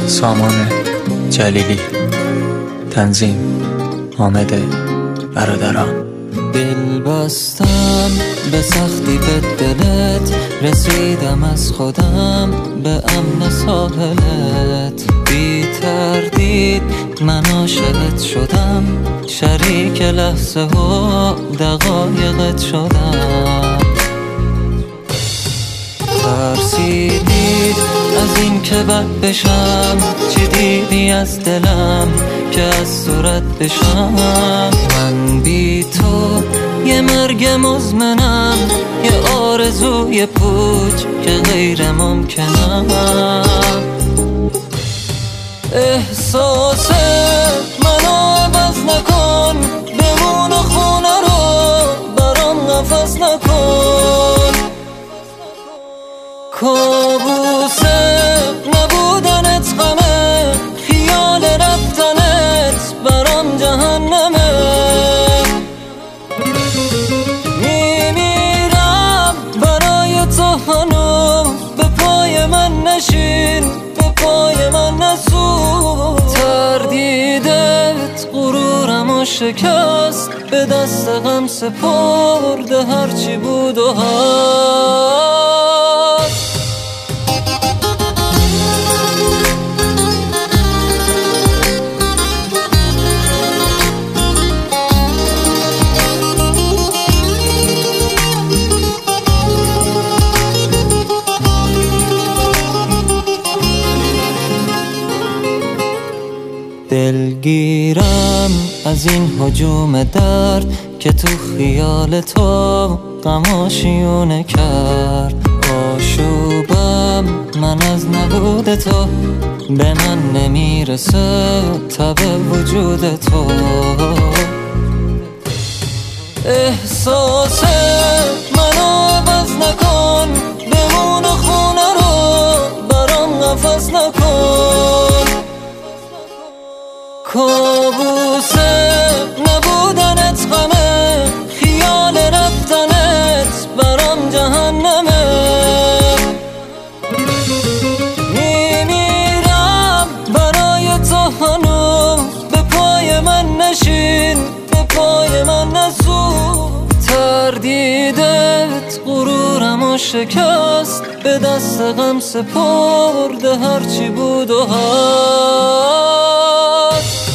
سامان جلیلی، تنظیم حامد برادران. دل بستم به سختی به دلت، رسیدم از خودم به امن ساحلت. بی تردید من عاشقت شدم، شریک لحظه و دقایقت شدم. ترسیدی از این که بد بشم، چی دیدی از دلم که از صورت بشم؟ من بی تو یه مرگ مزمنم، یه آرزوی پوچ که غیر ممکنم. احساس منو عوض نکن، بمون خونه رو برام نفس نکن. کابوس نبودنت غمه، خیال رفتنت برام جهنمه. میمیرم برای تو هنوز، به پای من نشین، به پای من نسو. تردیدت غرورمو شکست، به دست غم سپرده هرچی بود و هست. دلگیرم از این هجوم درد که تو خیال تو غماشیونه کرد. آشوبم من از نبود تو، به من نمیرسه تب وجود تو. احساس منو عوض نکن، بمون خونه رو برام نفس نکن. کابوس نبودنت غمه، خیال رفتنت برام جهنمه. میمیرم برای تو هنوز، به پای من نشین، به پای من نسو. تردیدت غرورمو شکست، به دست غم سپرده هرچی بود و هست.